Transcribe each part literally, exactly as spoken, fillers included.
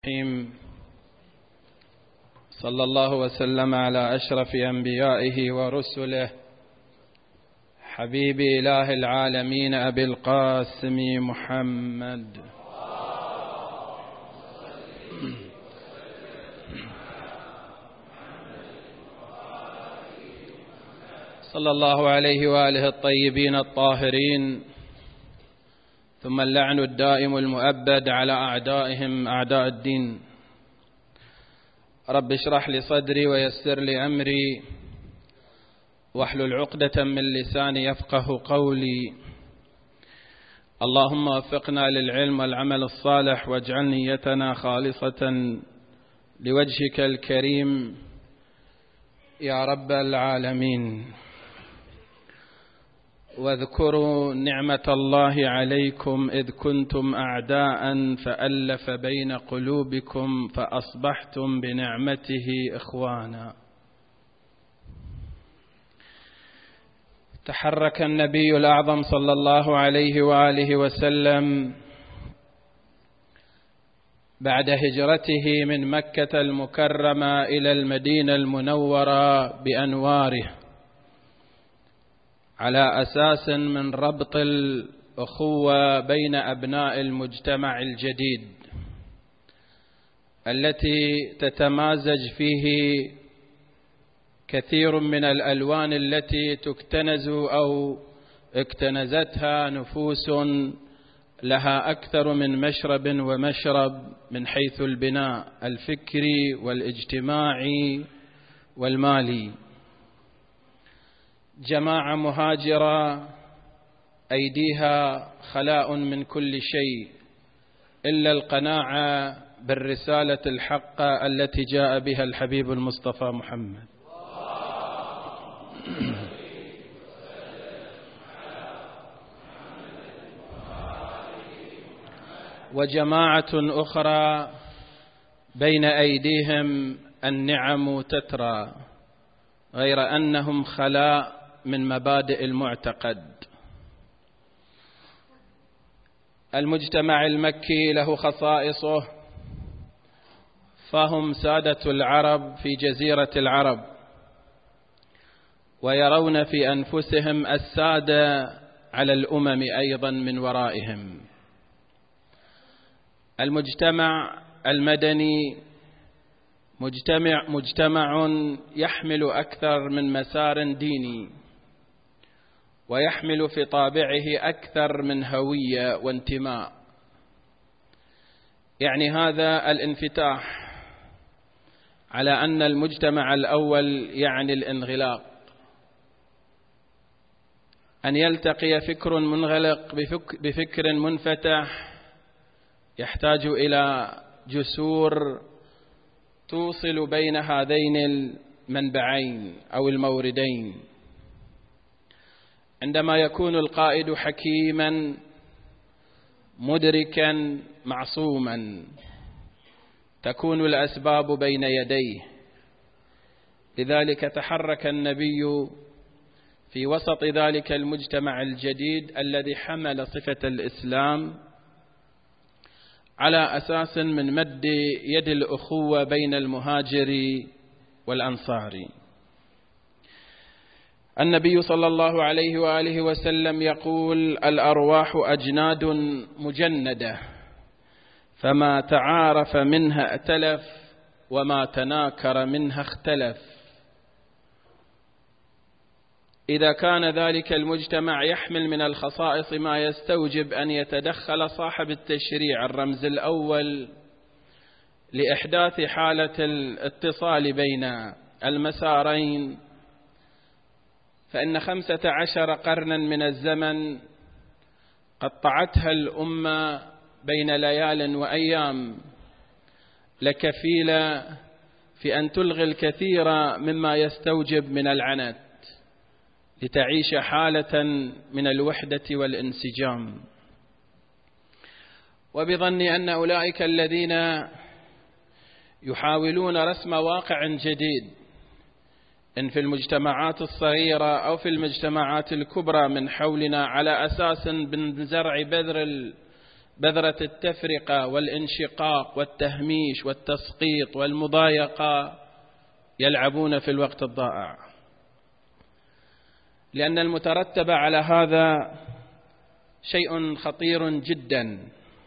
المستقيم. صلى الله وسلم على أشرف أنبيائه ورسله حبيب إله العالمين أبي القاسم محمد. صلى الله عليه وآله الطيبين الطاهرين، ثم اللعن الدائم المؤبد على أعدائهم أعداء الدين. رب اشرح لي صدري ويسر لي أمري واحلل عقدة من لساني يفقه قولي. اللهم وفقنا للعلم والعمل الصالح واجعل نيتنا خالصة لوجهك الكريم يا رب العالمين. واذكروا نعمة الله عليكم إذ كنتم أعداء فألف بين قلوبكم فأصبحتم بنعمته إخوانا. تحرك النبي الأعظم صلى الله عليه وآله وسلم بعد هجرته من مكة المكرمة إلى المدينة المنورة بأنواره على أساس من ربط الأخوة بين أبناء المجتمع الجديد التي تتمازج فيه كثير من الألوان التي تكتنز أو اكتنزتها نفوس لها أكثر من مشرب ومشرب من حيث البناء الفكري والاجتماعي والمالي. جماعة مهاجرة أيديها خلاء من كل شيء إلا القناعة بالرسالة الحقة التي جاء بها الحبيب المصطفى محمد. وجماعة أخرى بين أيديهم النعم تترى غير أنهم خلاء من مبادئ المعتقد. المجتمع المكي له خصائصه، فهم سادة العرب في جزيرة العرب ويرون في أنفسهم السادة على الأمم أيضا من ورائهم. المجتمع المدني مجتمع مجتمع يحمل أكثر من مسار ديني ويحمل في طابعه أكثر من هوية وانتماء. يعني هذا الانفتاح على أن المجتمع الأول يعني الانغلاق، أن يلتقي فكر منغلق بفكر منفتح يحتاج إلى جسور توصل بين هذين المنبعين أو الموردين. عندما يكون القائد حكيما مدركا معصوما تكون الأسباب بين يديه. لذلك تحرك النبي في وسط ذلك المجتمع الجديد الذي حمل صفة الإسلام على أساس من مد يد الأخوة بين المهاجر والأنصار. النبي صلى الله عليه وآله وسلم يقول: الأرواح أجناد مجندة، فما تعارف منها ائتلف وما تناكر منها اختلف. إذا كان ذلك المجتمع يحمل من الخصائص ما يستوجب أن يتدخل صاحب التشريع الرمز الأول لإحداث حالة الاتصال بين المسارين، فإن خمسة عشر قرنا من الزمن قطعتها الأمة بين ليال وأيام لكفيلة في أن تلغي الكثير مما يستوجب من العنت لتعيش حالة من الوحدة والانسجام. وبظني أن أولئك الذين يحاولون رسم واقع جديد إن في المجتمعات الصغيرة أو في المجتمعات الكبرى من حولنا على أساس من زرع بذر بذرة التفرقة والانشقاق والتهميش والتسقيط والمضايقة يلعبون في الوقت الضائع، لأن المترتب على هذا شيء خطير جدا.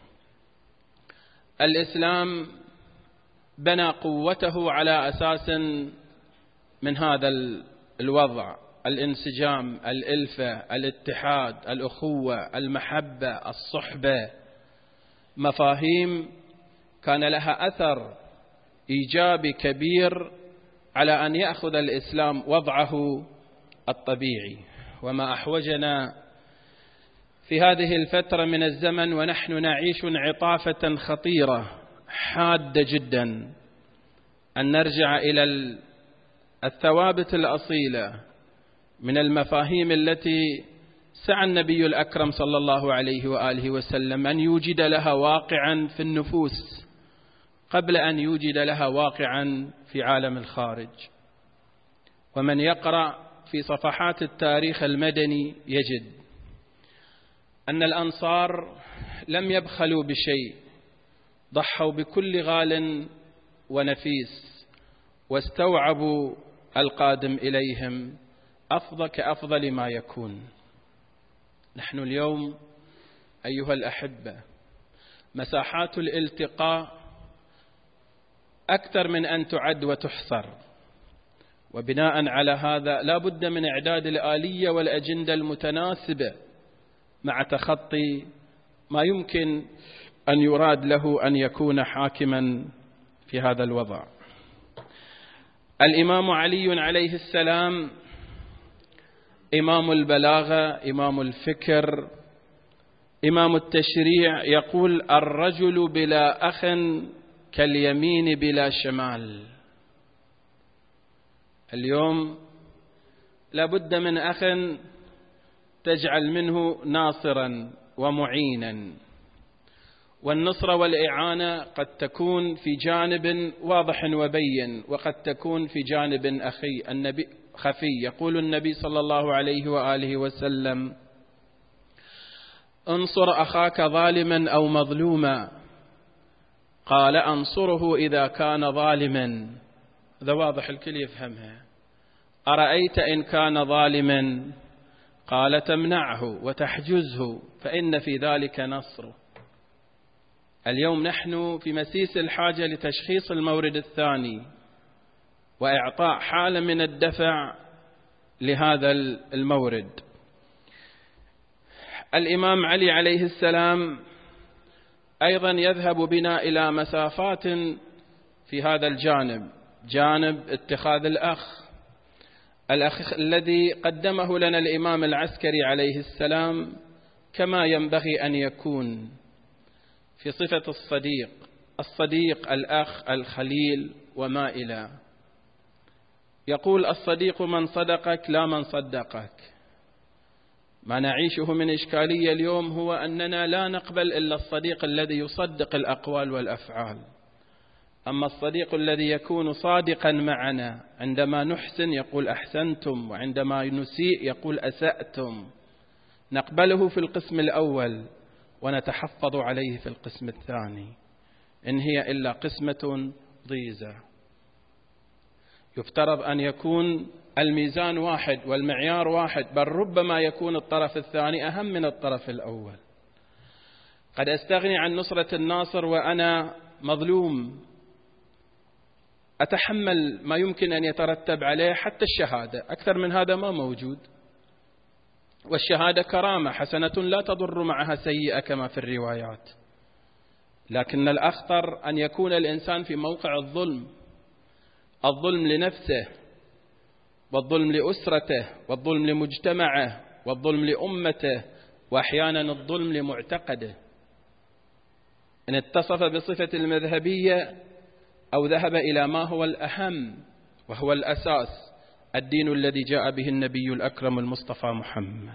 الإسلام بنى قوته على أساس من هذا الوضع: الانسجام، الألفة، الاتحاد، الأخوة، المحبة، الصحبة، مفاهيم كان لها أثر إيجابي كبير على أن يأخذ الإسلام وضعه الطبيعي. وما أحوجنا في هذه الفترة من الزمن ونحن نعيش انعطافة خطيرة حادة جدا أن نرجع إلى الثوابت الأصيلة من المفاهيم التي سعى النبي الأكرم صلى الله عليه وآله وسلم أن يوجد لها واقعا في النفوس قبل أن يوجد لها واقعا في عالم الخارج. ومن يقرأ في صفحات التاريخ المدني يجد أن الأنصار لم يبخلوا بشيء، ضحوا بكل غال ونفيس واستوعبوا القادم إليهم أفضل كأفضل ما يكون. نحن اليوم أيها الأحبة مساحات الالتقاء أكثر من أن تعد وتحصر، وبناء على هذا لا بد من إعداد الآلية والأجندة المتناسبة مع تخطي ما يمكن أن يراد له أن يكون حاكما في هذا الوضع. الإمام علي عليه السلام إمام البلاغة، إمام الفكر، إمام التشريع، يقول: الرجل بلا أخ كاليمين بلا شمال. اليوم لا بد من أخ تجعل منه ناصرا ومعينا، والنصرة والإعانة قد تكون في جانب واضح وبين، وقد تكون في جانب أخي النبي خفي. يقول النبي صلى الله عليه وآله وسلم: انصر أخاك ظالما أو مظلوما. قال: أنصره إذا كان ظالما. هذا واضح الكل يفهمها. أرأيت إن كان ظالما؟ قال: تمنعه وتحجزه فإن في ذلك نصره. اليوم نحن في مسيس الحاجة لتشخيص المورد الثاني وإعطاء حالة من الدفع لهذا المورد. الإمام علي عليه السلام أيضا يذهب بنا إلى مسافات في هذا الجانب، جانب اتخاذ الأخ، الأخ الذي قدمه لنا الإمام العسكري عليه السلام كما ينبغي أن يكون في صفة الصديق، الصديق الأخ الخليل وما إلى. يقول: الصديق من صدقك لا من صدقك. ما نعيشه من إشكالية اليوم هو أننا لا نقبل إلا الصديق الذي يصدق الأقوال والأفعال، أما الصديق الذي يكون صادقا معنا عندما نحسن يقول أحسنتم، وعندما نسيء يقول أسأتم، نقبله في القسم الأول ونتحفظ عليه في القسم الثاني، إن هي إلا قسمة ضيزة. يفترض أن يكون الميزان واحد والمعيار واحد، بل ربما يكون الطرف الثاني أهم من الطرف الأول. قد أستغني عن نصرة الناصر وأنا مظلوم، أتحمل ما يمكن أن يترتب عليه حتى الشهادة، أكثر من هذا ما موجود. والشهادة كرامة حسنة لا تضر معها سيئة كما في الروايات، لكن الأخطر أن يكون الإنسان في موقع الظلم، الظلم لنفسه والظلم لأسرته والظلم لمجتمعه والظلم لأمته وأحيانا الظلم لمعتقده. إن اتصف بصفة المذهبية أو ذهب إلى ما هو الأهم وهو الأساس، الدين الذي جاء به النبي الأكرم المصطفى محمد.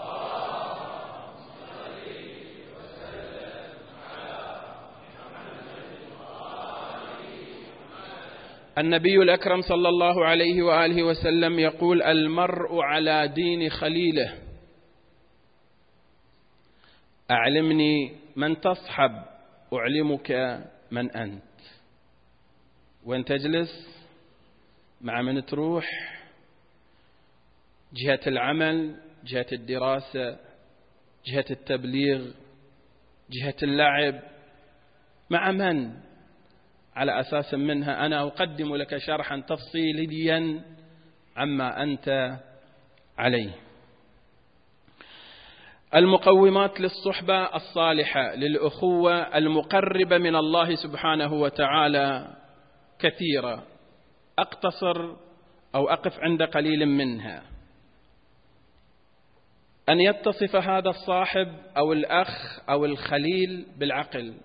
النبي الأكرم صلى الله عليه وآله وسلم يقول: المرء على دين خليله. أعلمني من تصحب أعلمك من أنت، وين تجلس، مع من تروح، جهة العمل، جهة الدراسة، جهة التبليغ، جهة اللعب، مع من، على أساس منها أنا أقدم لك شرحا تفصيليا عما أنت عليه. المقومات للصحبة الصالحة للأخوة المقربة من الله سبحانه وتعالى كثيرة، أقتصر أو أقف عند قليل منها. أن يتصف هذا الصاحب أو الأخ أو الخليل بالعقل،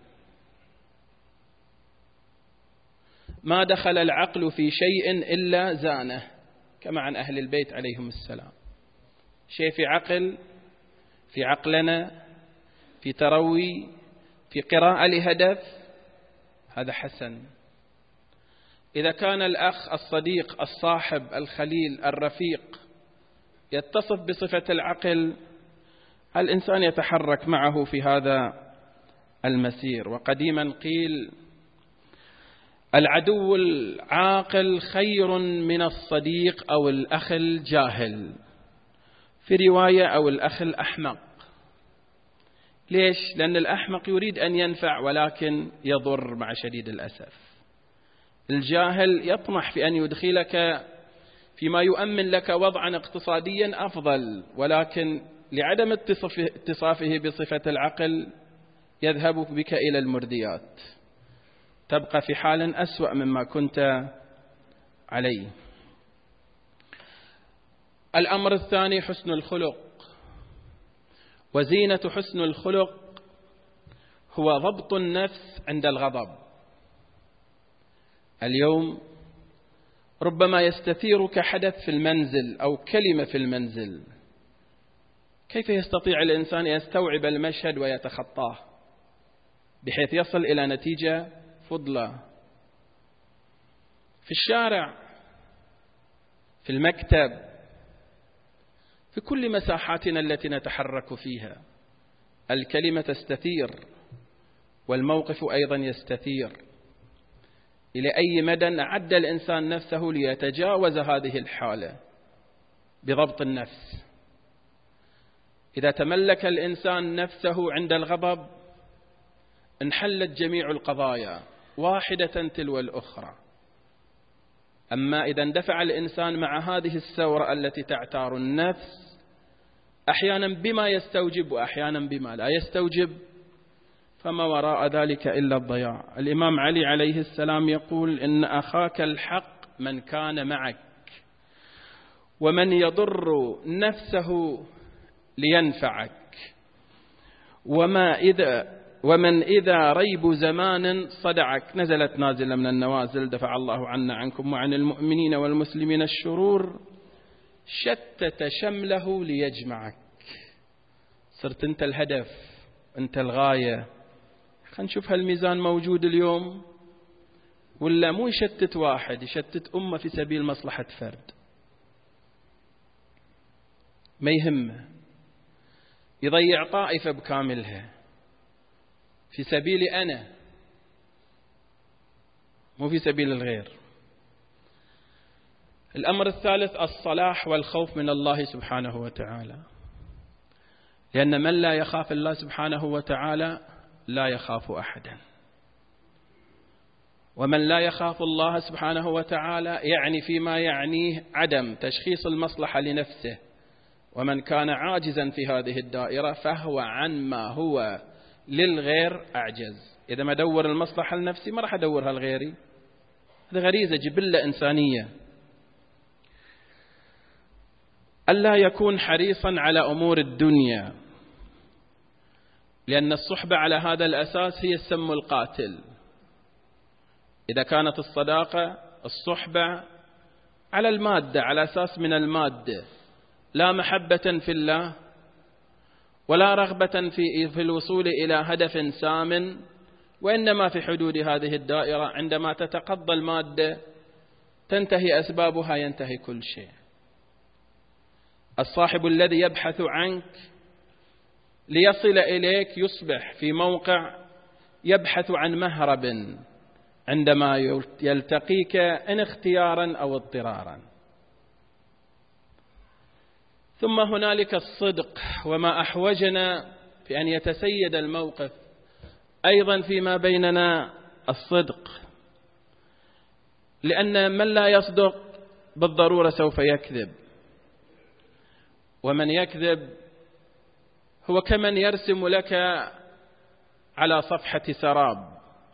ما دخل العقل في شيء إلا زانه، كما عن أهل البيت عليهم السلام. شيء في عقل، في عقلنا، في تروي، في قراءة لهدف، هذا حسن. إذا كان الأخ الصديق الصاحب الخليل الرفيق يتصف بصفة العقل، الإنسان يتحرك معه في هذا المسير. وقديما قيل: العدو العاقل خير من الصديق أو الأخ الجاهل، في رواية أو الأخ الأحمق. ليش؟ لأن الأحمق يريد أن ينفع ولكن يضر مع شديد الأسف. الجاهل يطمح في أن يدخلك فيما يؤمن لك وضعا اقتصاديا أفضل، ولكن لعدم اتصافه بصفة العقل يذهب بك إلى المرديات، تبقى في حال أسوأ مما كنت عليه. الأمر الثاني حسن الخلق. وزينة حسن الخلق هو ضبط النفس عند الغضب. اليوم ربما يستثيرك حدث في المنزل أو كلمة في المنزل، كيف يستطيع الإنسان يستوعب المشهد ويتخطاه بحيث يصل إلى نتيجة فضلة؟ في الشارع، في المكتب، في كل مساحاتنا التي نتحرك فيها، الكلمة تستثير والموقف أيضا يستثير. إلى أي مدى أعد الإنسان نفسه ليتجاوز هذه الحالة بضبط النفس؟ إذا تملك الإنسان نفسه عند الغضب انحلت جميع القضايا واحدة تلو الأخرى. أما إذا اندفع الإنسان مع هذه الثورة التي تعتار النفس، أحيانا بما يستوجب وأحيانا بما لا يستوجب، فما وراء ذلك إلا الضياع. الإمام علي عليه السلام يقول: إن أخاك الحق من كان معك، ومن يضر نفسه لينفعك، وما إذا ومن إذا ريب زمان صدعك. نزلت نازلة من النوازل، دفع الله عنا عنكم وعن المؤمنين والمسلمين الشرور، شتت شمله ليجمعك. صرت أنت الهدف، أنت الغاية. خلينا نشوف هالميزان موجود اليوم ولا مو؟ يشتت واحد، يشتت أمة في سبيل مصلحة فرد، ما يهمه، يضيع طائفة بكاملها في سبيل أنا، مو في سبيل الغير. الأمر الثالث الصلاح والخوف من الله سبحانه وتعالى، لأن من لا يخاف الله سبحانه وتعالى لا يخاف أحدا. ومن لا يخاف الله سبحانه وتعالى يعني فيما يعنيه عدم تشخيص المصلحة لنفسه. ومن كان عاجزا في هذه الدائرة فهو عن ما هو للغير أعجز. إذا ما دور المصلحة لنفسي ما راح أدورها لغيري، هذا غريزة جبلة إنسانية. ألا يكون حريصا على أمور الدنيا، لأن الصحبة على هذا الأساس هي السم القاتل. إذا كانت الصداقة الصحبة على المادة، على أساس من المادة، لا محبة في الله ولا رغبة في في الوصول إلى هدف سام، وإنما في حدود هذه الدائرة. عندما تتقضى المادة تنتهي أسبابها، ينتهي كل شيء. الصاحب الذي يبحث عنك ليصل إليك يصبح في موقع يبحث عن مهرب عندما يلتقيك إن اختيارا أو اضطرارا. ثم هنالك الصدق، وما أحوجنا في أن يتسيد الموقف أيضا فيما بيننا الصدق، لأن من لا يصدق بالضرورة سوف يكذب، ومن يكذب هو كمن يرسم لك على صفحة سراب،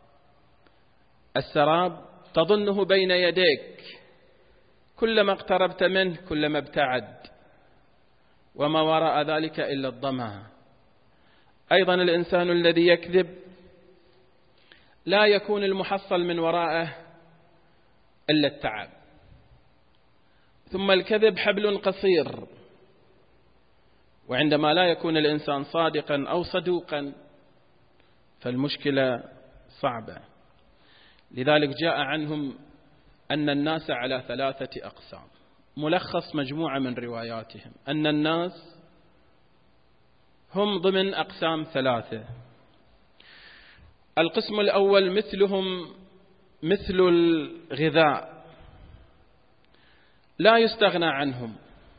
السراب تظنه بين يديك، كلما اقتربت منه كلما ابتعد، وما وراء ذلك إلا الظما. أيضا الإنسان الذي يكذب لا يكون المحصل من وراءه إلا التعب. ثم الكذب حبل قصير، وعندما لا يكون الإنسان صادقا أو صدوقا فالمشكلة صعبة. لذلك جاء عنهم أن الناس على ثلاثة أقسام. ملخص مجموعة من رواياتهم أن الناس هم ضمن أقسام ثلاثة. القسم الأول مثلهم مثل الغذاء، لا يستغنى عنهم،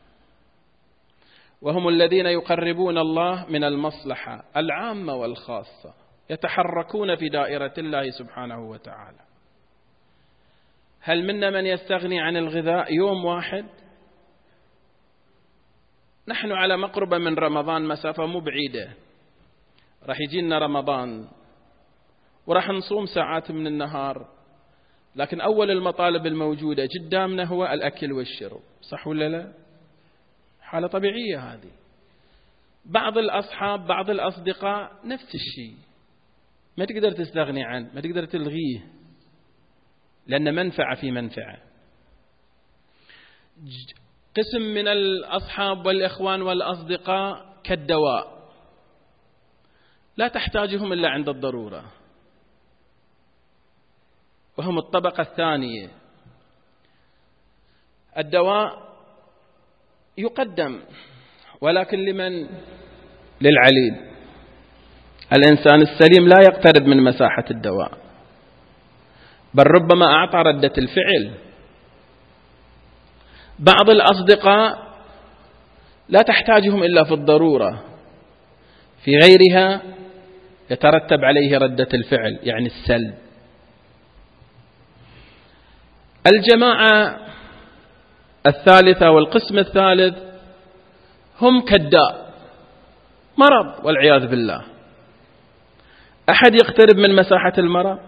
وهم الذين يقربون الله من المصلحة العامة والخاصة، يتحركون في دائرة الله سبحانه وتعالى. هل منا من يستغني عن الغذاء يوم واحد؟ نحن على مقربة من رمضان، مسافة مو بعيدة، راح يجينا رمضان وراح نصوم ساعات من النهار، لكن أول المطالب الموجودة قدامنا هو الأكل والشرب، صح ولا لا؟ حالة طبيعية هذه. بعض الأصحاب بعض الأصدقاء نفس الشيء، ما تقدر تستغني عنه، ما تقدر تلغيه، لأن منفعة في منفعة. قسم من الأصحاب والإخوان والأصدقاء كالدواء، لا تحتاجهم إلا عند الضرورة، وهم الطبقة الثانية. الدواء يقدم، ولكن لمن؟ للعليل. الإنسان السليم لا يقترب من مساحة الدواء، بل ربما أعطى ردة الفعل. بعض الأصدقاء لا تحتاجهم إلا في الضرورة، في غيرها يترتب عليه ردة الفعل، يعني السلب. الجماعة الثالثة والقسم الثالث هم كالداء، مرض والعياذ بالله. أحد يقترب من مساحة المرض؟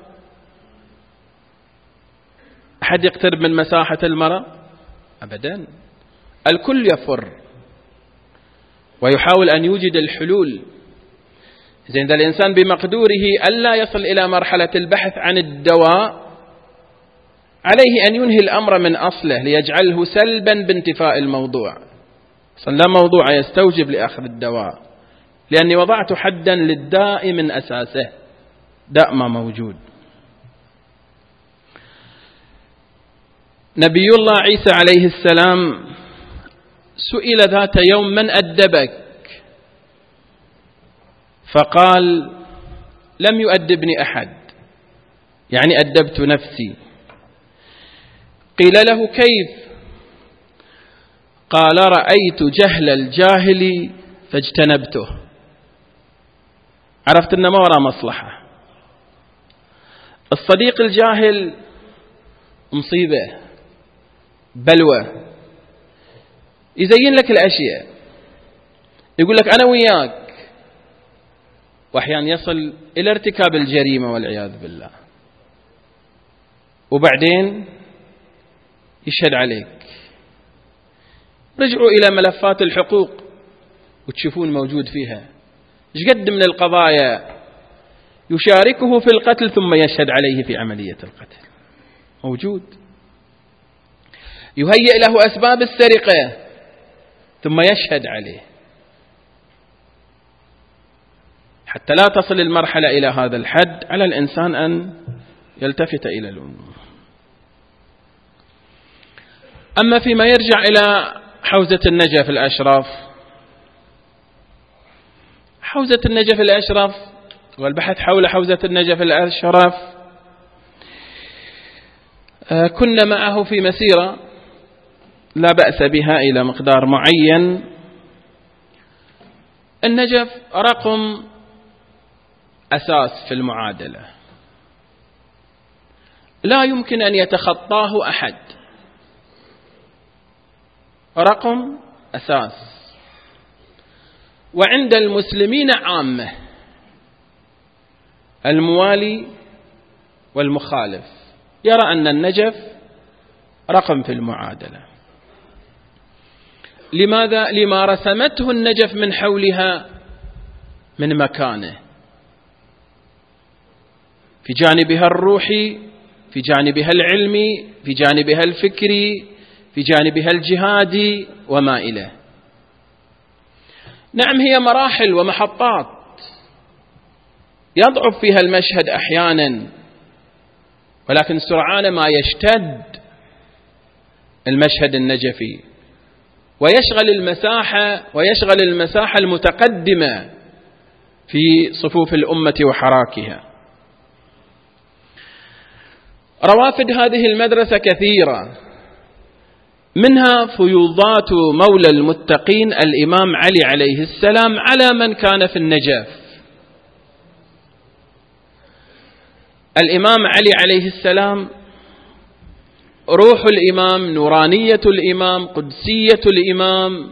أحد يقترب من مساحة المرض؟ أبدا. الكل يفر ويحاول أن يوجد الحلول. إذن إذا الإنسان بمقدوره ألا يصل إلى مرحلة البحث عن الدواء، عليه أن ينهي الأمر من أصله ليجعله سلبا بانتفاء الموضوع. لا موضوع يستوجب لأخذ الدواء، لأني وضعت حدا للداء من أساسه، داء ما موجود. نبي الله عيسى عليه السلام سئل ذات يوم من أدبك؟ فقال لم يؤدبني أحد، يعني أدبت نفسي. قيل له كيف؟ قال رأيت جهل الجاهل فاجتنبته. عرفت أن ما وراء مصلحة. الصديق الجاهل مصيبة، بلوى، يزين لك الأشياء، يقول لك أنا وياك، وأحيانا يصل إلى ارتكاب الجريمة والعياذ بالله، وبعدين يشهد عليك. رجعوا إلى ملفات الحقوق وتشوفون موجود فيها ايش قد من القضايا يشاركه في القتل ثم يشهد عليه في عملية القتل، موجود. يهيئ له أسباب السرقة ثم يشهد عليه، حتى لا تصل المرحلة إلى هذا الحد. على الإنسان أن يلتفت إلى الأمور. أما فيما يرجع إلى حوزة النجا في الأشراف، حوزة النجف الأشرف والبحث حول حوزة النجف الأشرف، كنا معه في مسيرة لا بأس بها إلى مقدار معين. النجف رقم أساس في المعادلة لا يمكن أن يتخطاه أحد، رقم أساس. وعند المسلمين عامة الموالي والمخالف يرى أن النجف رقم في المعادلة. لماذا؟ لما رسمته النجف من حولها من مكانه، في جانبها الروحي، في جانبها العلمي، في جانبها الفكري، في جانبها الجهادي وما إليه. نعم هي مراحل ومحطات يضعف فيها المشهد أحيانا، ولكن سرعان ما يشتد المشهد النجفي ويشغل المساحة ويشغل المساحة المتقدمة في صفوف الأمة وحراكها. روافد هذه المدرسة كثيرة، منها فيوضات مولى المتقين الإمام علي عليه السلام على من كان في النجف. الإمام علي عليه السلام روح الإمام، نورانية الإمام، قدسية الإمام،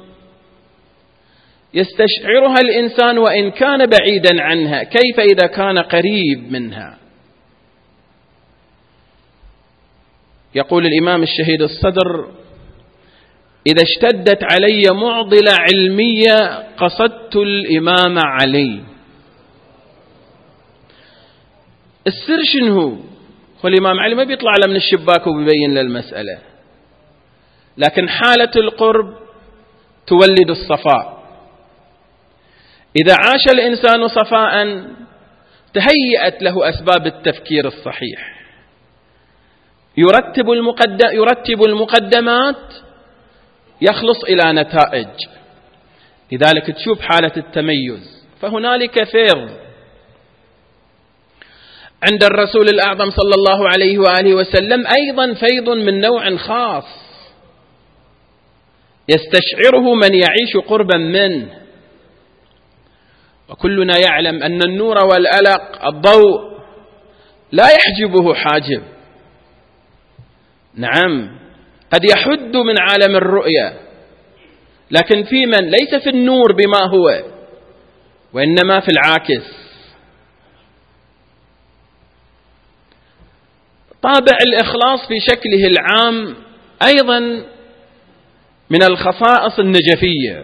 يستشعرها الإنسان وإن كان بعيدا عنها، كيف إذا كان قريب منها؟ يقول الإمام الشهيد الصدر: إذا اشتدت علي معضلة علمية قصدت الإمام علي. السر شنو؟ والإمام علي ما بيطلع له من الشباك وبيبين له المسألة، لكن حالة القرب تولد الصفاء. إذا عاش الإنسان صفاء تهيأت له أسباب التفكير الصحيح، يرتب المقدم يرتب المقدمات يخلص إلى نتائج. لذلك تشوف حالة التميز، فهنالك فيض عند الرسول الأعظم صلى الله عليه وآله وسلم، أيضا فيض من نوع خاص يستشعره من يعيش قربا منه. وكلنا يعلم أن النور والألق الضوء لا يحجبه حاجب، نعم قد يحد من عالم الرؤية، لكن في من ليس في النور بما هو وإنما في العاكس. طابع الإخلاص في شكله العام أيضا من الخصائص النجفية،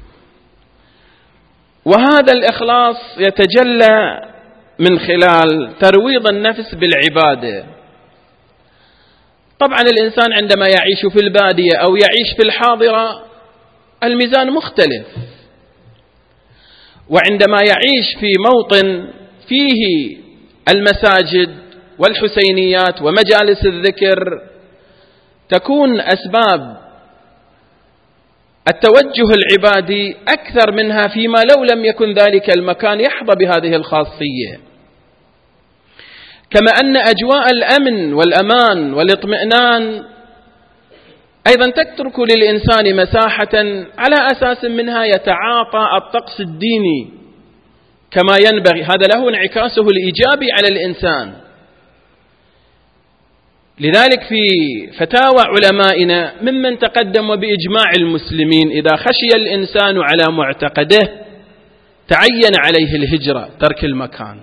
وهذا الإخلاص يتجلى من خلال ترويض النفس بالعبادة. طبعا الإنسان عندما يعيش في البادية أو يعيش في الحاضرة الميزان مختلف، وعندما يعيش في موطن فيه المساجد والحسينيات ومجالس الذكر تكون أسباب التوجه العبادي أكثر منها فيما لو لم يكن ذلك المكان يحظى بهذه الخاصية. كما أن أجواء الأمن والأمان والاطمئنان أيضا تترك للإنسان مساحة على أساس منها يتعاطى الطقس الديني كما ينبغي، هذا له انعكاسه الإيجابي على الإنسان. لذلك في فتاوى علمائنا ممن تقدم وبإجماع المسلمين إذا خشي الإنسان على معتقده تعين عليه الهجرة، ترك المكان.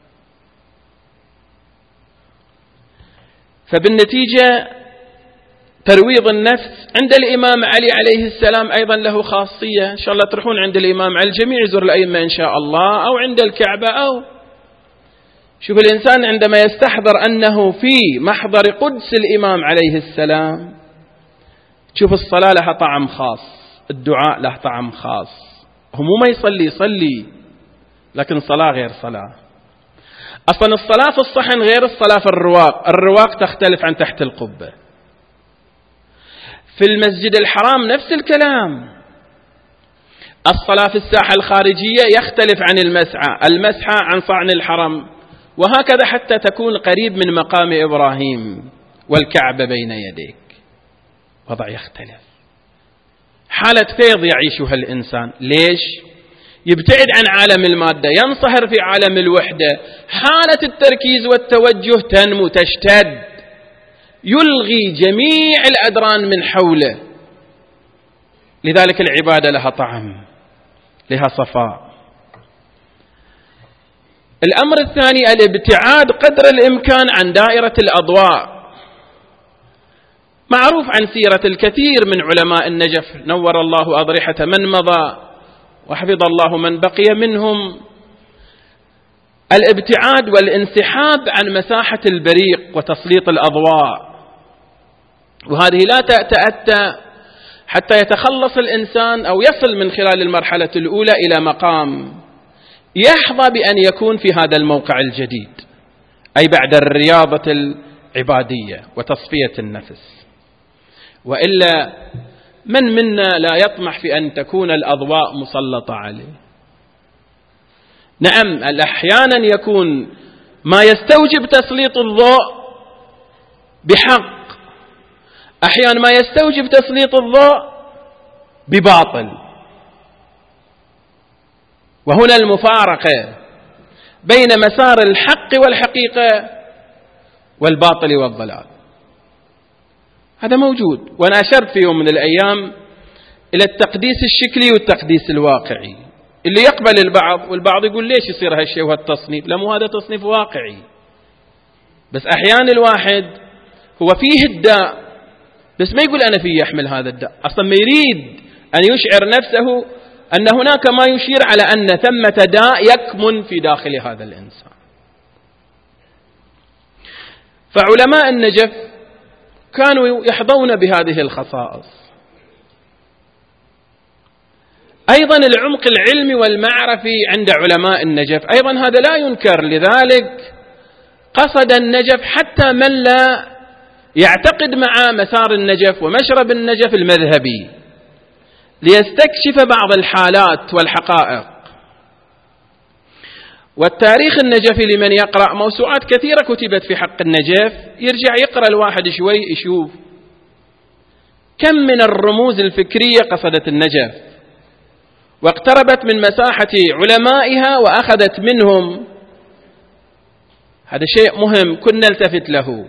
فبالنتيجة ترويض النفس عند الإمام علي عليه السلام أيضا له خاصية. إن شاء الله تروحون عند الإمام علي، الجميع يزور الأئمة إن شاء الله، أو عند الكعبة، أو شوف الإنسان عندما يستحضر أنه في محضر قدس الإمام عليه السلام، شوف الصلاة لها طعم خاص، الدعاء له طعم خاص. هو مو ما يصلي يصلي، لكن صلاة غير صلاة. أصلا الصلاة في الصحن غير الصلاة في الرواق، الرواق تختلف عن تحت القبة. في المسجد الحرام نفس الكلام، الصلاة في الساحة الخارجية يختلف عن المسعى، المسعى عن صعن الحرم، وهكذا حتى تكون قريب من مقام إبراهيم والكعبة بين يديك، وضع يختلف. حالة فيض يعيشها الإنسان. ليش؟ يبتعد عن عالم المادة، ينصهر في عالم الوحدة، حالة التركيز والتوجه تنمو تشتد، يلغي جميع الأدران من حوله. لذلك العبادة لها طعم، لها صفاء. الأمر الثاني الابتعاد قدر الإمكان عن دائرة الأضواء. معروف عن سيرة الكثير من علماء النجف، نور الله أضرحة من مضى وحفظ الله من بقي منهم، الابتعاد والانسحاب عن مساحة البريق وتسليط الأضواء، وهذه لا تأتى حتى يتخلص الإنسان أو يصل من خلال المرحلة الأولى إلى مقام يحظى بأن يكون في هذا الموقع الجديد، أي بعد الرياضة العبادية وتصفية النفس. وإلا من منا لا يطمح في أن تكون الأضواء مسلطة عليه؟ نعم، أحيانا يكون ما يستوجب تسليط الضوء بحق، أحيانا ما يستوجب تسليط الضوء بباطل، وهنا المفارقة بين مسار الحق والحقيقة والباطل والضلال، هذا موجود. وأنا أشرت في يوم من الأيام إلى التقديس الشكلي والتقديس الواقعي، اللي يقبل البعض، والبعض يقول ليش يصير هالشيء وهالتصنيف؟ لأنه هذا تصنيف واقعي، بس أحيانا الواحد هو فيه الداء بس ما يقول أنا فيه يحمل هذا الداء، أصلا ما يريد أن يشعر نفسه أن هناك ما يشير على أن ثمة داء يكمن في داخل هذا الإنسان. فعلماء النجف كانوا يحظون بهذه الخصائص. أيضا العمق العلمي والمعرفي عند علماء النجف أيضا هذا لا ينكر، لذلك قصد النجف حتى من لا يعتقد مع مسار النجف ومشرب النجف المذهبي، ليستكشف بعض الحالات والحقائق. والتاريخ النجفي لمن يقرأ موسوعات كثيرة كتبت في حق النجف، يرجع يقرأ الواحد شوي يشوف كم من الرموز الفكرية قصدت النجف واقتربت من مساحة علمائها وأخذت منهم. هذا شيء مهم كنا نلتفت له.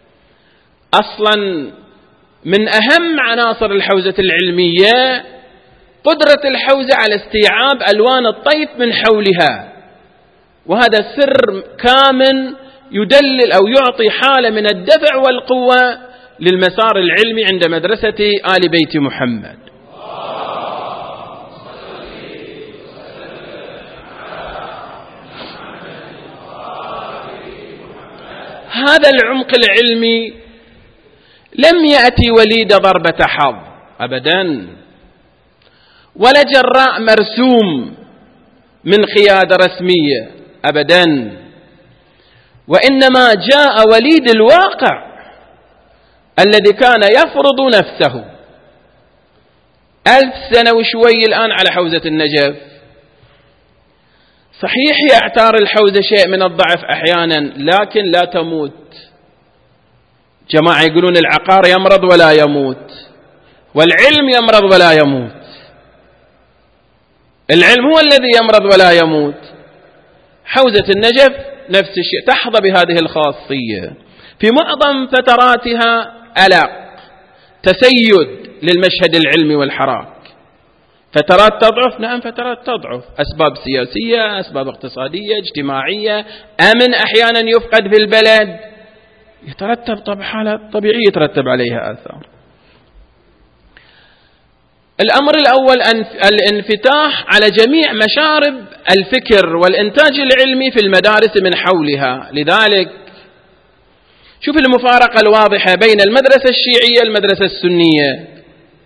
أصلا من أهم عناصر الحوزة العلمية قدرة الحوزة على استيعاب ألوان الطيف من حولها، وهذا سر كامن يدلل أو يعطي حالة من الدفع والقوة للمسار العلمي عند مدرسة آل بيت محمد. هذا العمق العلمي لم يأتي وليد ضربة حظ أبدا، ولا جراء مرسوم من قيادة رسمية أبدا، وإنما جاء وليد الواقع الذي كان يفرض نفسه. ألف سنة وشوي الآن على حوزة النجف. صحيح يعتار الحوزة شيء من الضعف أحيانا، لكن لا تموت. جماعة يقولون العقار يمرض ولا يموت، والعلم يمرض ولا يموت. العلم هو الذي يمرض ولا يموت. حوزة النجف نفس الشيء، تحظى بهذه الخاصية. في معظم فتراتها ألق تسيد للمشهد العلمي والحراك. فترات تضعف، نعم فترات تضعف، أسباب سياسية، أسباب اقتصادية، اجتماعية، أمن أحيانا يفقد في البلد، يترتب طبعا حالات طبيعية يترتب عليها آثار. الأمر الأول الانفتاح على جميع مشارب الفكر والإنتاج العلمي في المدارس من حولها. لذلك شوف المفارقة الواضحة بين المدرسة الشيعية والمدرسة السنية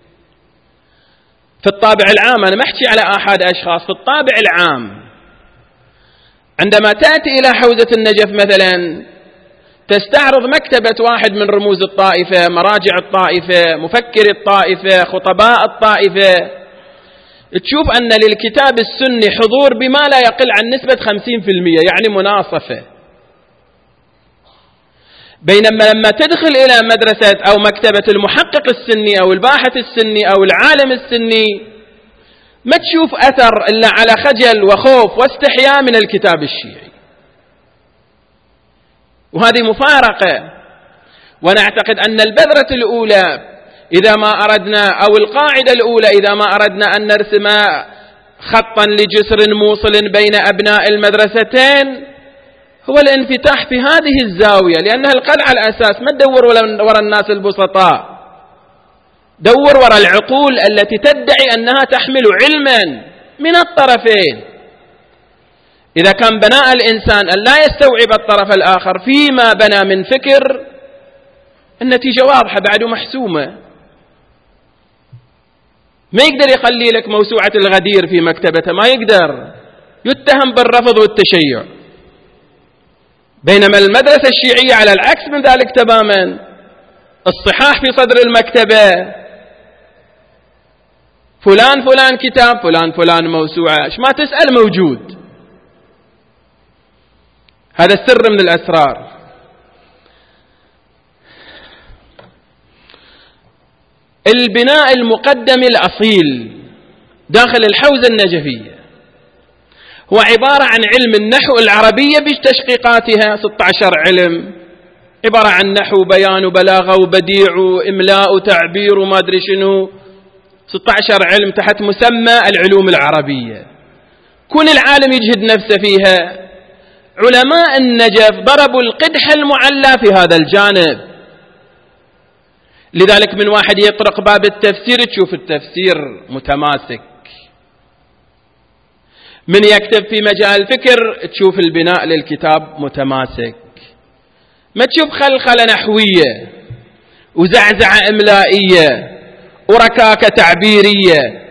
في الطابع العام. أنا ما أحكي على أحد أشخاص، في الطابع العام عندما تأتي إلى حوزة النجف مثلا تستعرض مكتبة واحد من رموز الطائفة، مراجع الطائفة، مفكر الطائفة، خطباء الطائفة، تشوف أن للكتاب السني حضور بما لا يقل عن نسبة خمسين بالمئة، يعني مناصفة. بينما لما تدخل إلى مدرسة أو مكتبة المحقق السني أو الباحث السني أو العالم السني ما تشوف أثر إلا على خجل وخوف واستحياء من الكتاب الشيعي. وهذه مفارقة. ونعتقد أن البذرة الأولى إذا ما أردنا، أو القاعدة الأولى إذا ما أردنا أن نرسم خطا لجسر موصل بين أبناء المدرستين هو الانفتاح في هذه الزاوية، لأنها القلعة الأساس. ما تدور وراء الناس البسطاء، دور وراء العقول التي تدعي أنها تحمل علما من الطرفين. إذا كان بناء الإنسان أن لا يستوعب الطرف الآخر فيما بنى من فكر، النتيجة واضحة بعد محسومة. ما يقدر يخلي لك موسوعة الغدير في مكتبته، ما يقدر، يتهم بالرفض والتشيع. بينما المدرسة الشيعية على العكس من ذلك تماما، الصحاح في صدر المكتبة، فلان فلان كتاب، فلان فلان موسوعة، ايش ما تسأل موجود. هذا السر من الأسرار. البناء المقدم الأصيل داخل الحوزة النجفية هو عبارة عن علم النحو العربية بتشقيقاتها، ستة عشر علم، عبارة عن نحو بيان وبلاغة وبديع وإملاء وتعبير وما أدري شنو، ستة عشر علم تحت مسمى العلوم العربية. كل العالم يجهد نفسه فيها. علماء النجف ضربوا القدح المعلى في هذا الجانب. لذلك من واحد يطرق باب التفسير تشوف التفسير متماسك، من يكتب في مجال الفكر تشوف البناء للكتاب متماسك. ما تشوف خلخلة نحوية وزعزعة إملائية وركاكة تعبيرية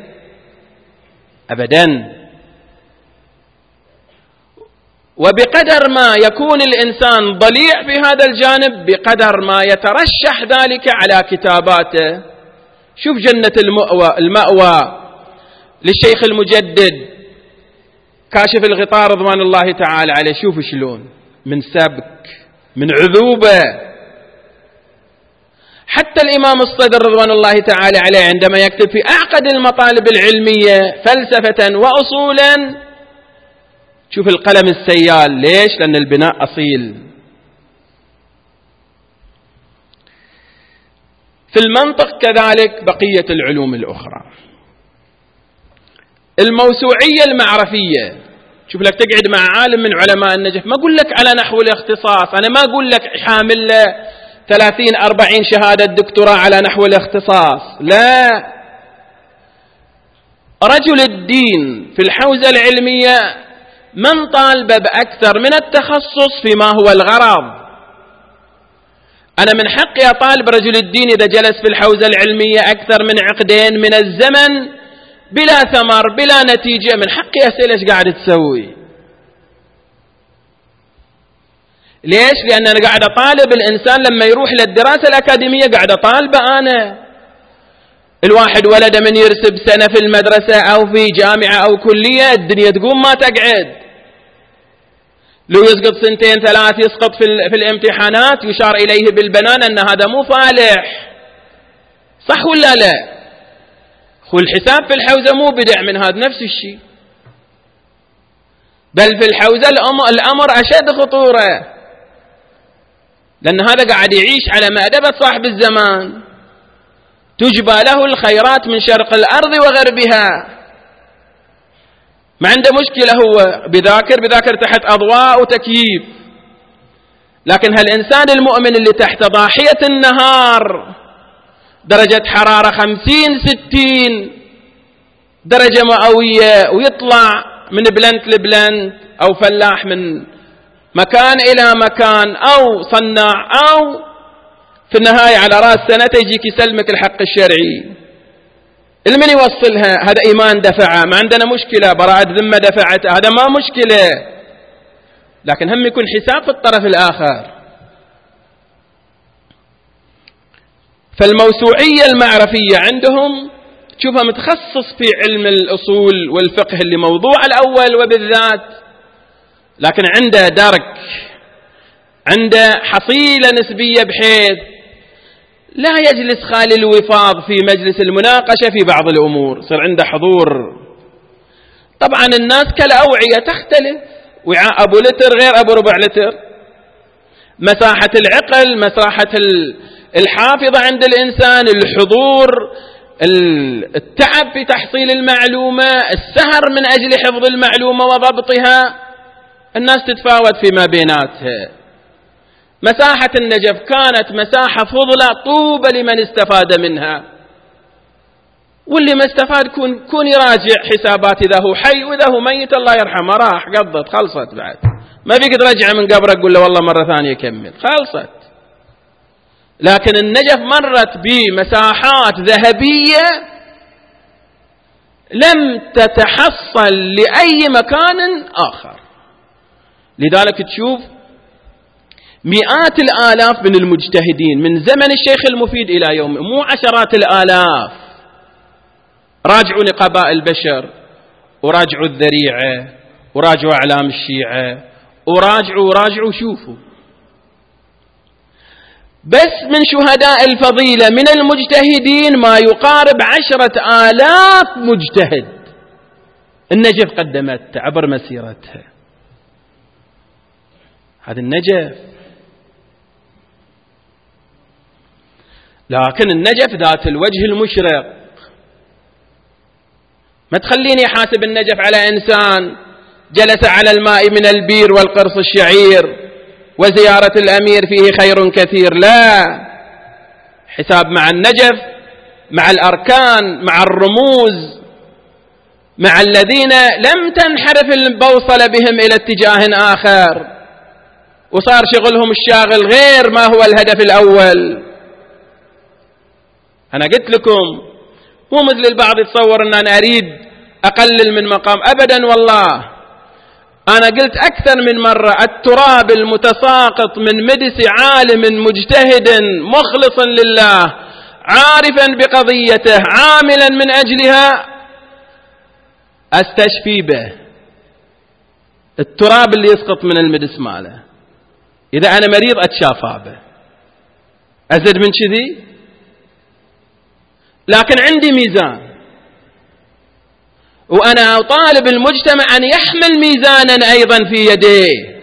أبدا. وبقدر ما يكون الإنسان ضليع في هذا الجانب بقدر ما يترشح ذلك على كتاباته. شوف جنة المأوى, المأوى للشيخ المجدد كاشف الغطاء رضوان الله تعالى عليه، شوف شلون من سبك من عذوبة. حتى الإمام الصدر رضوان الله تعالى عليه عندما يكتب في أعقد المطالب العلمية فلسفة وأصولا، شوف القلم السيال. ليش؟ لأن البناء أصيل. في المنطق كذلك بقية العلوم الأخرى. الموسوعية المعرفية، شوف لك تقعد مع عالم من علماء النجف، ما أقول لك على نحو الاختصاص، أنا ما أقول لك حامل له ثلاثين أربعين شهادة دكتوراه على نحو الاختصاص، لا. رجل الدين في الحوزة العلمية من طالب بأكثر من التخصص فيما هو الغرض. أنا من حقي أطالب رجل الدين إذا جلس في الحوزة العلمية أكثر من عقدين من الزمن بلا ثمر بلا نتيجة، من حقي أسأل إيش قاعد تسوي؟ ليش؟ لأن أنا قاعد أطالب الإنسان لما يروح للدراسة الأكاديمية قاعد أطالبه أنا. الواحد ولده من يرسب سنة في المدرسة أو في جامعة أو كلية الدنيا تقوم ما تقعد. لو يسقط سنتين ثلاث يسقط في, في الامتحانات يشار إليه بالبنان أن هذا مو فالح. صح ولا لا؟ خو الحساب في الحوزة مو بدع من هذا نفس الشيء، بل في الحوزة الأمر أشد خطورة، لأن هذا قاعد يعيش على مأدبة صاحب الزمان، تجبى له الخيرات من شرق الأرض وغربها. ما عنده مشكلة، هو بذاكر بذاكر تحت أضواء وتكييف. لكن هالإنسان المؤمن اللي تحت ضاحية النهار درجة حرارة خمسين ستين درجة مئوية، ويطلع من بلنت لبلنت أو فلاح من مكان إلى مكان أو صناع، أو في النهاية على رأس سنته يجيك يسلمك الحق الشرعي. المن يوصلها؟ هذا إيمان دفعه، ما عندنا مشكلة. براءة ذمة دفعت، هذا ما مشكلة. لكن هم يكون حساب في الطرف الآخر. فالموسوعية المعرفية عندهم تشوفه متخصص في علم الأصول والفقه اللي موضوع الأول وبالذات، لكن عنده درك، عنده حصيلة نسبية بحيث لا يجلس خالي الوفاض في مجلس المناقشة في بعض الأمور، صار عنده حضور. طبعا الناس كالأوعية تختلف، وعاء أبو لتر غير أبو ربع لتر، مساحة العقل، مساحة الحافظة عند الإنسان، الحضور، التعب في تحصيل المعلومة، السهر من أجل حفظ المعلومة وضبطها، الناس تتفاوت فيما بيناتها. مساحة النجف كانت مساحة فضلة طوبى لمن استفاد منها، واللي ما استفاد كون, كون يراجع حسابات إذا هو حي وإذا هو ميت الله يرحمه، راح قضت خلصت، بعد ما فيك ترجع من قبرك قول له والله مرة ثانية كمل، خلصت. لكن النجف مرت بمساحات ذهبية لم تتحصل لأي مكان آخر. لذلك تشوف مئات الآلاف من المجتهدين من زمن الشيخ المفيد إلى يوم، مو عشرات الآلاف. راجعوا نقباء البشر، وراجعوا الذريعة، وراجعوا أعلام الشيعة، وراجعوا وراجعوا شوفوا. بس من شهداء الفضيلة من المجتهدين ما يقارب عشرة آلاف مجتهد النجف قدمت عبر مسيرتها. هذا النجف. لكن النجف ذات الوجه المشرق. ما تخليني حاسب النجف على إنسان جلس على الماء من البير والقرص الشعير وزيارة الأمير فيه خير كثير، لا، حساب مع النجف، مع الأركان، مع الرموز، مع الذين لم تنحرف البوصلة بهم إلى اتجاه آخر وصار شغلهم الشاغل غير ما هو الهدف الأول. أنا قلت لكم مو مثل البعض يتصور أن أنا أريد أقلل من مقام، أبدا والله. أنا قلت أكثر من مرة التراب المتساقط من مدس عالم مجتهد مخلصا لله عارفا بقضيته عاملا من أجلها أستشفي به. التراب اللي يسقط من المدس ماله إذا أنا مريض أتشافى به، أزد من كذي. لكن عندي ميزان، وأنا أطالب المجتمع أن يحمل ميزانا أيضا في يديه،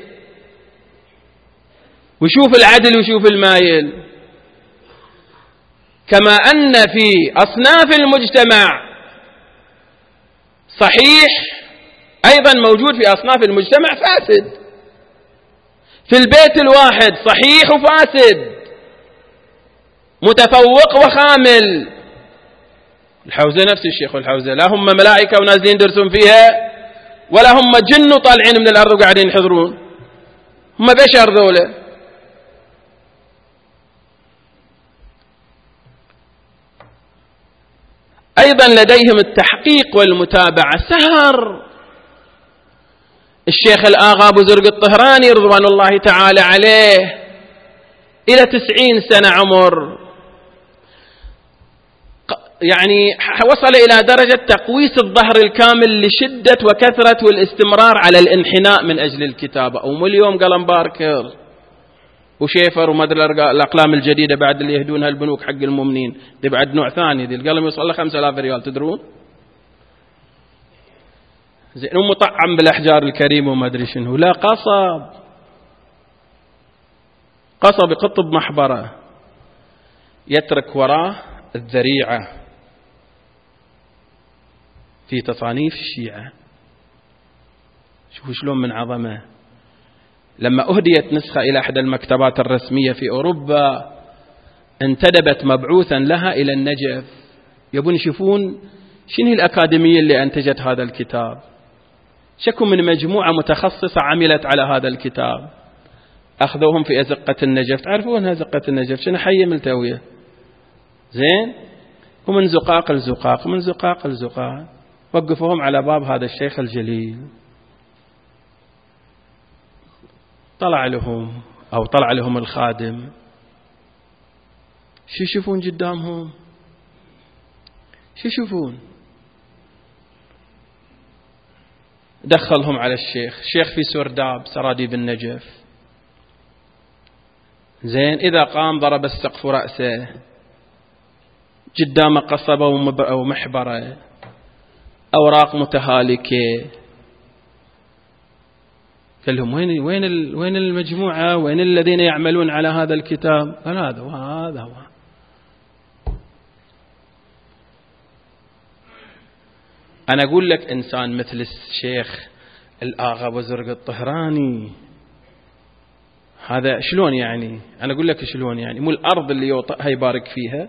وشوف العدل وشوف المايل. كما أن في أصناف المجتمع صحيح أيضا موجود في أصناف المجتمع فاسد. في البيت الواحد صحيح وفاسد، متفوق وخامل. الحوزة نفس الشيخ، والحوزة لا هم ملائكة ونازلين درسون فيها ولا هم جن طالعين من الأرض وقاعدين يحضرون، هم بشر ذولا. أيضا لديهم التحقيق والمتابعة. سهر الشيخ الآغا أبو زرق الطهراني رضوان الله تعالى عليه إلى تسعين سنة عمر، يعني وصل إلى درجة تقويس الظهر الكامل لشدة وكثرة والاستمرار على الانحناء من أجل الكتابة. أو اليوم قلم باركر وشيفر وما أدري الأقلام الجديدة بعد اللي يهدونها البنوك حق المؤمنين، دي بعد نوع ثاني، دي القلم يوصل له خمسة آلاف ريال تدرون، زين، ومطعم بالأحجار الكريمة وما أدري شنو. لا، قصب قصب قطب محبرة يترك وراه الذريعة في تصانيف الشيعة. شوفوا شلون من عظمة. لما أهديت نسخة إلى أحد المكتبات الرسمية في أوروبا انتدبت مبعوثا لها إلى النجف، يبون يشوفون شنو الأكاديمية اللي أنتجت هذا الكتاب. شكوا من مجموعة متخصصة عملت على هذا الكتاب، أخذوهم في أزقة النجف. تعرفونها أزقة النجف شنو؟ حية ملتوية، زين، ومن زقاق لزقاق، من زقاق لزقاق، وقفوهم على باب هذا الشيخ الجليل. طلع لهم أو طلع لهم الخادم، شو يشوفون قدامهم؟ شو يشوفون؟ دخلهم على الشيخ، الشيخ في سرداب سراديب النجف، زين، إذا قام ضرب السقف رأسه، قدامه قصبة ومحبرة، أوراق متهالكة. قال لهم وين وين وين المجموعة، وين الذين يعملون على هذا الكتاب؟ قال هذا وهذا هو. أنا أقول لك إنسان مثل الشيخ الآغا بزرق الطهراني، هذا شلون يعني؟ أنا أقول لك شلون يعني، مو الأرض اللي يوطئها يبارك فيها.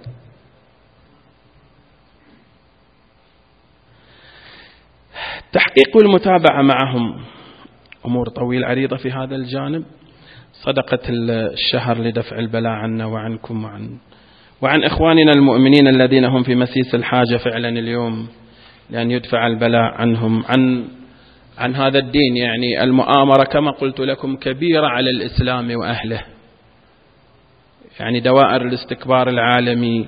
التحقيق والمتابعة معهم أمور طويلة عريضة في هذا الجانب. صدقة الشهر لدفع البلاء عنا وعنكم وعن وعن إخواننا المؤمنين الذين هم في مسيس الحاجة فعلا اليوم لأن يدفع البلاء عنهم، عن عن هذا الدين. يعني المؤامرة كما قلت لكم كبيرة على الإسلام وأهله، يعني دوائر الاستكبار العالمي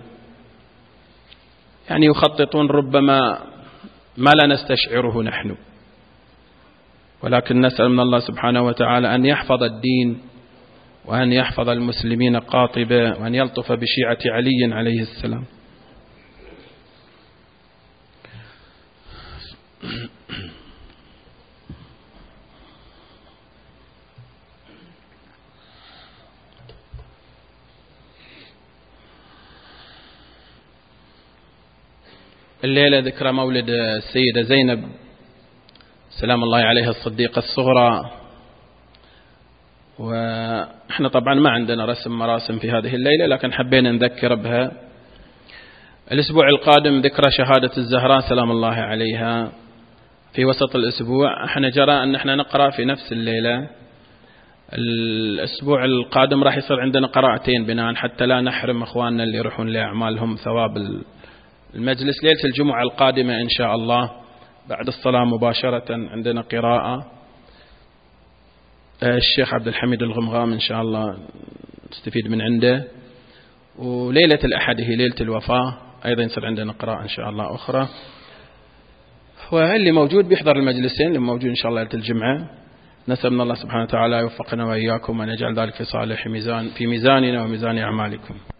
يعني يخططون ربما ما لا نستشعره نحن، ولكن نسأل من الله سبحانه وتعالى أن يحفظ الدين وأن يحفظ المسلمين قاطبة وأن يلطف بشيعة علي عليه السلام. الليلة ذكرى مولد السيدة زينب سلام الله عليها الصديقة الصغرى، وإحنا طبعا ما عندنا رسم مراسم في هذه الليلة، لكن حبينا نذكر بها. الأسبوع القادم ذكرى شهادة الزهراء سلام الله عليها في وسط الأسبوع. احنا جرى أن احنا نقرأ في نفس الليلة. الأسبوع القادم راح يصير عندنا قراءتين بناء حتى لا نحرم أخواننا اللي يروحون لأعمالهم ثواب المجلس. ليلة الجمعة القادمة إن شاء الله بعد الصلاة مباشرة عندنا قراءة الشيخ عبد الحميد الغمغام إن شاء الله نستفيد من عنده. وليلة الأحد هي ليلة الوفاة أيضا يصير عندنا قراءة إن شاء الله أخرى. واللي موجود بيحضر المجلسين، اللي موجود إن شاء الله ليلة الجمعة. نسأل من الله سبحانه وتعالى يوفقنا وإياكم وأن يجعل ذلك في صالح ميزان في ميزاننا وميزان أعمالكم.